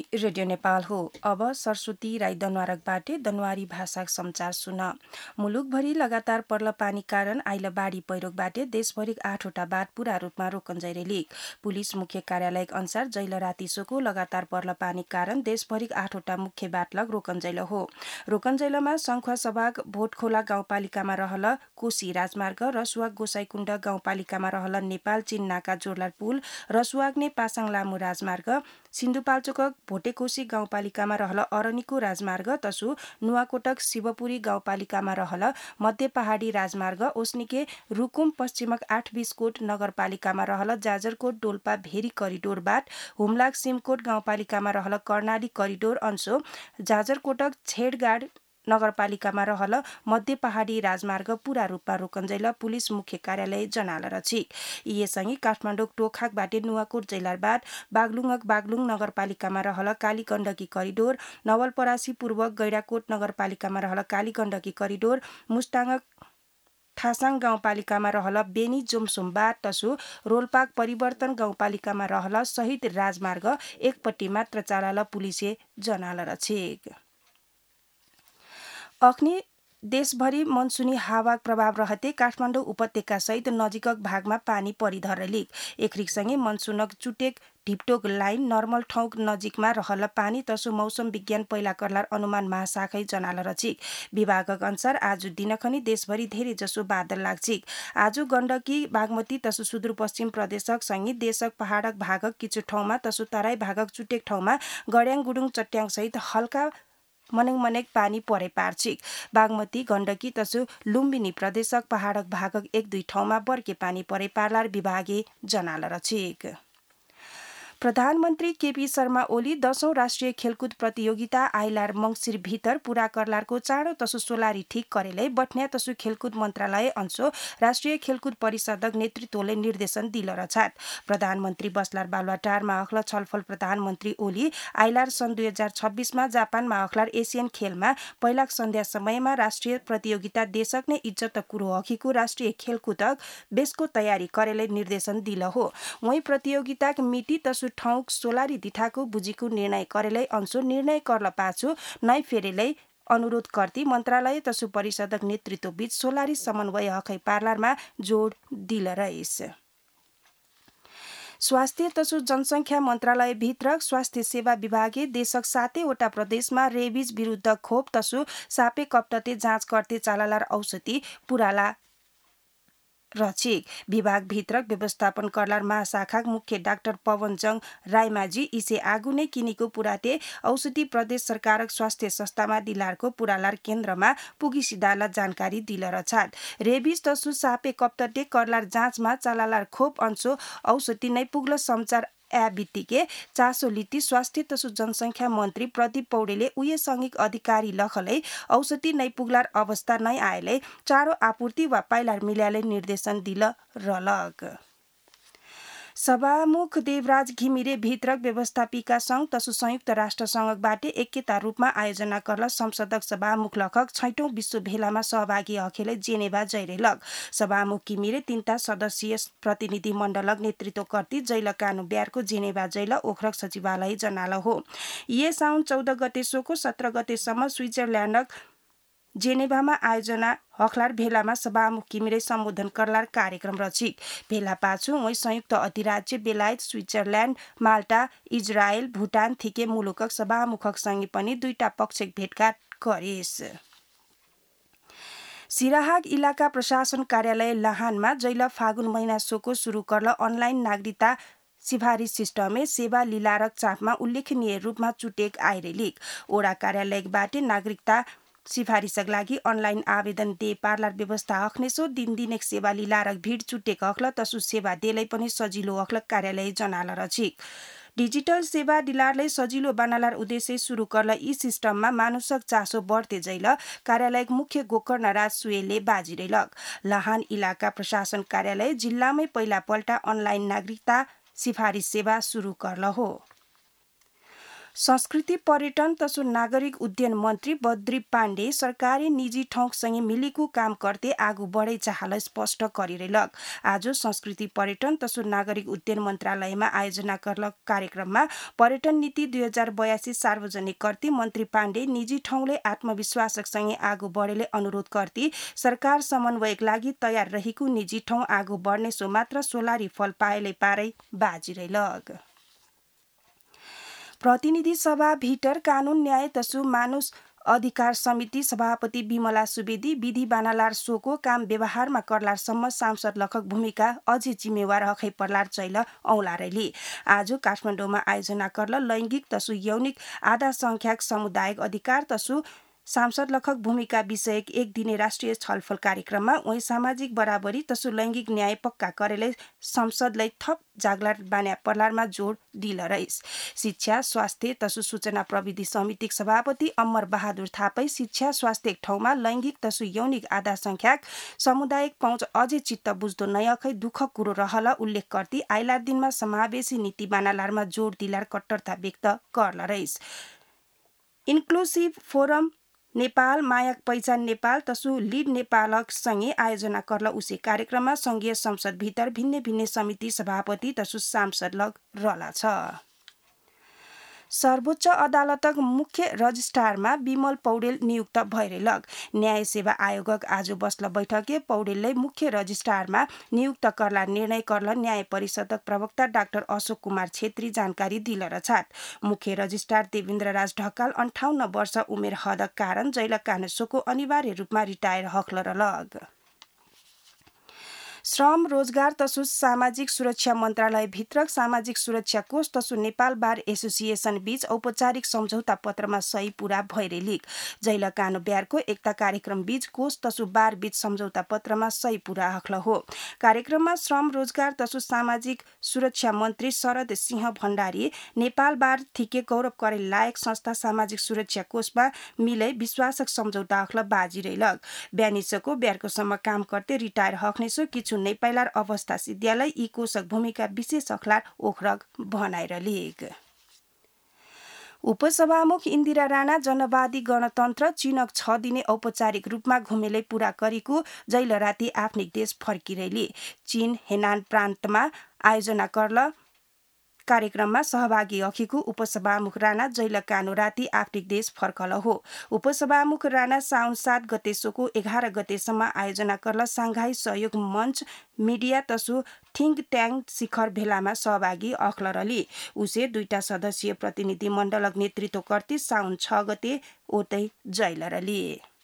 Radio Nepal हो। अब सरस्वती राई दनवारकबाटे दनवारी भाषा समाचार सुन। मुलुकभरि लगातार पर्ल पानी कारण आइल बाढी पहिरोबाटे देशभरि 8वटा बाढ पूरा रूपमा रोकन्जैरेलिक। पुलिस मुख्य कार्यालय अनुसार जैल रातिसोको लगातार पर्ल पानी कारण देशभरि 8वटा मुख्य बाढ लग रोकन्जैल हो। रोकन्जैलमा शङ्खुवा सभाग भोटखोला गाउँपालिकामा रहल कोशी राजमार्ग, रसुवाग गोसाईकुण्ड गाउँपालिकामा रहल नेपाल चीन नाका जोरलार पुल, रसुवाग्ने पासाङ लामो राजमार्ग, सिन्धुपाल्चोक भोटेकोशी गाउँपालिकामा रहल अरनिको राजमार्ग, तसु नुवाकोटक शिवपुरी गाउँपालिकामा रहल मध्य पहाडी राजमार्ग, ओस्निके रुकुम पश्चिमक 8 बिस्कोट नगरपालिकामा रहल जाजरकोट डोल्पा भेरी करिडोर बाट, हुम्लाक सिमकोट गाउँपालिकामा रहल कर्णाली करिडोर अंशो, जाजरकोटक छेडगाड नगरपालिकामा रहल मध्य पहाडी राजमार्ग पूरा रूपमा रोकन्जैल पुलिस मुख्य कार्यालय जनाल रछि। यीसँगै काठमाडौँ टोखाकबाटे नुवाकोट जैलारबाट बागलुङक बागलुङ नगरपालिकामा रहल काली गण्डकी करिडोर, नवलपरासी पूर्व गैडाकोट नगरपालिकामा रहल काली गण्डकी करिडोर, मुस्ताङक थासाङ गाउँपालिकामा रहल बेनी जोमसोमबाट, तसु रोल्पाक परिवर्तन गाउँपालिकामा रहल शहीद राजमार्ग एकपट्टि मात्र चालाल पुलिसे जनाल रछेक। अख्नी देशभरि मनसुनी हावाक प्रभाव रहते काठमाडौँ उपत्यका सहित नजिकक भागमा पानी परिधरलिक। एकरिकसँगै मनसुनक चुटेक ढिप्टोक लाइन नर्मल ठाउँ नजिकमा रहल पानी, तसु मौसम विज्ञान पहिला करलार अनुमान महाशाखै जनाल रचिक। विभागक अनुसार आज दिनखनि देशभरि धेरै जसो बादल लाग्छिक। आज गण्डकी बागमती तसु सुदूरपश्चिम प्रदेशक सँगै देशक पहाडक भागक किछु ठाउँमा तसु तराई भागक चुटेक ठाउँमा गड्याङ गुडुङ चट्याङ सहित हल्का मनेक पानी परे पार्छिक। बागमती गण्डकी तसु लुम्बिनी प्रदेशक पहाडक भागक 1-2 ठाउँमा बर्के पानी परे पार्लार विभागे जनाल रछिक। प्रधानमन्त्री केपी शर्मा ओली 10औं राष्ट्रिय खेलकुद प्रतियोगिता आइलार मंगसिर भीतर पूरा करलारको चाँडो तसु सोलारी ठीक करेलै बठ्न्या तसु खेलकुद मन्त्रालय अंशो राष्ट्रिय खेलकुद परिषदक नेतृत्वले निर्देशन दिल रछात। प्रधानमन्त्री बसलार बालुवाटारमा अखल छलफल प्रधानमन्त्री ओली आइलार सन् 2026 मा जापानमा अखलार एसियन खेलमा पहिलाक सन्ध्या समयमा राष्ट्रिय प्रतियोगिता देशक नै इज्जत कुरो अखिको राष्ट्रिय खेलकुदक बेसको तयारी करेलै निर्देशन दिल हो। वही प्रतियोगिताक मिति तसु ठाउँ सोलारी दिठाको बुझीको निर्णय करेलै अंशो निर्णय करल पाछु नै फेरेलै अनुरोध कर्ती मन्त्रालय तसु परिषदक नेतृत्व बीच सोलारी समन्वय हकै पार्लारमा जोड दिल रहिस। स्वास्थ्य तसु जनसङ्ख्या मन्त्रालय भित्र स्वास्थ्य सेवा विभागले देशक 7वटा प्रदेशमा रेबिज विरुद्ध खोप तसु सापे कप्टते जाँच गर्दै चालालार औषधि पुराला रचिक। विभाग भित्रक व्यवस्थापन करलार महाशाखा मुख्य डाक्टर पवनजङ रायमाझी इसे आगु नै किनेको पुराते औषधि प्रदेश सरकारक स्वास्थ्य संस्थामा दिलारको पुरालार केन्द्रमा पुगी सिधाला जानकारी दिल रछात। रेबिज तसु सापे कप्टते करलार जाँचमा चालालार खोप अंशो औषधि नै पुग्ल समाचार बित्तिके चासो लिती स्वास्थ्य तसु जनसङ्ख्या मन्त्री प्रदीप पौडेले उये संघिक अधिकारी लखलै औषधि नै पुग्लार अवस्था नै आएलै चाँडो आपूर्ति वा पाइलार मिल्यालै निर्देशन दिल रलग। सभामुख देवराज घिमिरे भित्रक व्यवस्थापिका संघ तसु संयुक्त राष्ट्र संघबाटे एकता रूपमा आयोजना करल संसदक सभामुख लखक 6औं विश्व भेलामा सहभागी हखेले जेनेभा जैरेलग। सभामुख घिमिरे 3टा सदस्यीय प्रतिनिधि मण्डलक नेतृत्व कर्ती जैल कानु ब्यारको जेनेभा जैल ओखरक सचिवालय जनाल हो। ये साउन 14 गते सोको 17 गतेसम्म स्विजरल्याण्डक जेनेभामा आयोजना हखलार भेलामा सभामुख घिमिरे सम्बोधन करलार कार्यक्रम रचिक। भेला पाछु वही संयुक्त अधिराज्य बेलायत, स्विजरल्याण्ड, माल्टा, इजरायल, भुटान थिके मुलुकक सभामुखक सँगै पनि 2टा पक्षक भेटघाट गरिस। सिराहाग इलाका प्रशासन कार्यालय लाहानमा जैल फागुन महिना सोको सुरु करल अनलाइन नागरिकता सिफारिस सिस्टमले सेवा लिलारक चापमा उल्लेखनीय रूपमा चुटेक आइरेलिक। ओडा कार्यालयबाटे नागरिकता सिफारिसक लागि अनलाइन आवेदन दे पार्लार व्यवस्था अख्नेसो दिन एक सेवा लिलारक भीड चुटेक अख्ल तसु सेवा देलै पनि सजिलो अख्ल कार्यालय जनाल रचिक। डिजिटल सेवा दिलारले सजिलो बनालार उद्देश्य सुरु करल यी सिस्टममा मानुषक चासो बढ्ते जैल कार्यालयक मुख्य गोकर्ण राज सुएलले बाजिरेलक। लाहान इलाका प्रशासन कार्यालय जिल्लामै पहिला पल्टा अनलाइन नागरिकता सिफारिस सेवा सुरु करल हो। संस्कृति पर्यटन तसु नागरिक उड्डयन मन्त्री बद्री पाण्डे सरकारी निजी ठाउँसँगै मिलेको काम गर्दै आगू बढै चाहलाई स्पष्ट गरिरहेलक। आज संस्कृति पर्यटन तसु नागरिक उड्डयन मन्त्रालयमा आयोजना करलक कार्यक्रममा पर्यटन नीति 2082 सार्वजनिक गर्दै मन्त्री पाण्डे निजी ठाउँले आत्मविश्वाससँगै आगू बढेले अनुरोध गर्दै सरकार समन्वयक लागि तयार रहेको निजी ठाउँ आगू बढ्ने सो मात्र सोलारी फल पाएले पारै बाजिरहेलक। प्रतिनिधि सभा भिटर कानून न्याय तसु मानुष अधिकार समिति सभापति विमला सुवेदी विधि बानालार सोको काम व्यवहारमा करलारसम्म सांसद लखक भूमिका अझै जिम्मेवार हखै पर्लार चैल औलारेली आज काठमाडौँमा आयोजना करल लैंगिक तसु यौनिक आधा संख्यक समुदायिक अधिकार तसु सांसद लखक भूमिका विषयक एक दिने राष्ट्रिय छलफल कार्यक्रममा उही सामाजिक बराबरी तसु लैंगिक न्याय पक्का करेले संसदलाई थप जागलार बान्या पर्लारमा जोड दिल रहिस। शिक्षा स्वास्थ्य तसु सूचना प्रविधि समितिक सभापति अमर बहादुर थापै शिक्षा स्वास्थ्य ठाउँमा लैंगिक तसु यौनिक आधा संख्यक सामुदायिक पहुँच अझै चित्त बुझ्दो नयाखै दुःख कुरो रहल उल्लेख गर्दै आइलार दिनमा समावेशी नीति बानालारमा जोड दिलार कट्टरता व्यक्त करल रहिस। इन्क्लुसिभ फोरम नेपाल मायक पहिचान नेपाल तसु लिड नेपालक सँगै आयोजना करल उसे कार्यक्रममा संघीय संसद भित्र भिन्न भिन्न समिति सभापति तसु सांसद लग रला छ। सर्वोच्च अदालतक मुख्य रजिस्ट्रारमा विमल पौडेल नियुक्त भइरहेलक। न्याय सेवा आयोगक आज बस्ल बैठके पौडेललाई मुख्य रजिस्ट्रारमा नियुक्त करला निर्णय करल न्याय परिषदक प्रवक्ता डाक्टर अशोक कुमार छेत्री जानकारी दिल रछात। मुख्य रजिस्ट्रार देवेन्द्र राज ढकाल 58 वर्ष उमेर हदक कारण जैल कानुसोको अनिवार्य रूपमा रिटायर हक्ल रलग। श्रम रोजगार तसु सामाजिक सुरक्षा मन्त्रालय भित्र सामाजिक सुरक्षा कोष तसु नेपाल बार एसोसिएसन बीच औपचारिक सम्झौता पत्रमा सही पूरा भइरहेलिक। जैल कानु ब्यारको एकता कार्यक्रम बीच कोष तसु बार बीच सम्झौता पत्रमा सही पूरा हक्ल हो। कार्यक्रममा श्रम रोजगार तसु सामाजिक सुरक्षा मन्त्री शरद सिंह भण्डारी नेपाल बार थिके गौरव करे लायक संस्था सामाजिक सुरक्षा कोषमा मिलै विश्वासक सम्झौता हक्ल बाजिरहेलक। ब्यानिसको ब्यारकोसम्म काम गर्दै रिटायर हक्नेसो किछु नेपालार अवस्था सिद्ध्यालय यी कोषक भूमिका विशेष अखलार ओखरक भनाएर लिग। उपसभामुख इन्दिरा राणा जनवादी गणतन्त्र चीनक 6 दिने औपचारिक रूपमा घुमेलै पूरा गरेको जैल राति आफ्नै देश फर्किरहेली। चीन हेनान प्रान्तमा आयोजना करल कार्यक्रममा सहभागी अखिको उपसभामुख राणा जैल कानु राति आफ्नै देश फर्कल हो। उपसभामुख राणा साउन 7 गतेसोको 11 गतेसम्म आयोजना करल सांघाई सहयोग मञ्च मिडिया तसु थिङ्क ट्याङ्क शिखर भेलामा सहभागी अख्ल रली। उसे 2टा सदस्यीय प्रतिनिधि मण्डलक नेतृत्व गर्दै साउन 6 गते ओतै जैल रली।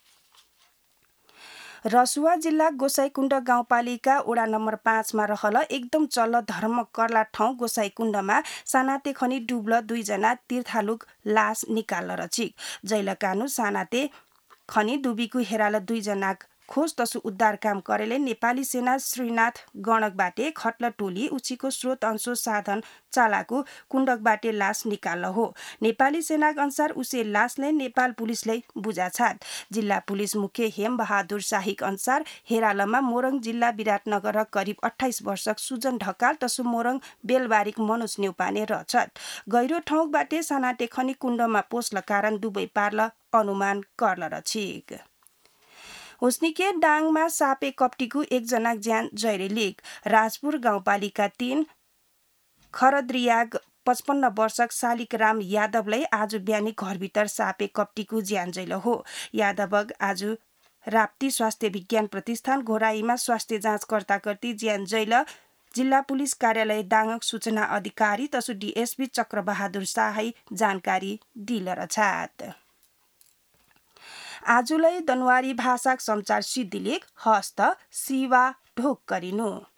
रसुवा जिल्ला गोसाईकुण्ड गाउँपालिका वडा नम्बर 5 मा रहल एकदम चल्ल धर्म करला ठाउँ गोसाईकुण्डमा सानाते खनी डुब्ल 2 जना तीर्थालुक लास निकाल्न रचिक। जैल कानु सानाते खनी डुबीको हेराल 2 जना खोज तसु उद्धार काम करेले नेपाली सेना श्रीनाथ गणकबाटे खट्ल टोली उचीको स्रोत अंशो साधन चालाको कुण्डकबाटे लास निकाल्न हो। नेपाली सेनाक अनुसार उसे लासले नेपाल पुलिसले बुझाछात। जिल्ला पुलिस मुख्य हेम बहादुर शाहीक अनुसार हेरालमा मोरङ जिल्ला विराटनगर करिब 28 वर्षक सुजन ढकाल तसु मोरङ बेलबारीक मनोज नेउपाने रछत। गहिरो ठाउँबाटे सानाटे खनी कुण्डमा पोस्ल कारण डुबै पार्ल अनुमान कर्ल रछिक। हुस्निके डाङमा सापे कप्टीको 1 जना ज्यान जैरेलिक। राजपुर गाउँपालिका 3 खरद्रियाग 55 वर्षक शालिकराम यादवलाई आज बिहानी घरभित्र सापे कप्टीको ज्यान जैल हो। यादवग आज राप्ती स्वास्थ्य विज्ञान प्रतिष्ठान घोराईमा स्वास्थ्य जाँचकर्ता गर्दै ज्यान जैल जिल्ला पुलिस कार्यालय दाङक सूचना अधिकारी तसु डीएसपी चक्रबहादुर शाही जानकारी दिल रछात। आजुलाई दनवारी भाषाक समाचार सिद्धिलेख हस्त सिवा ढोक गरिनु।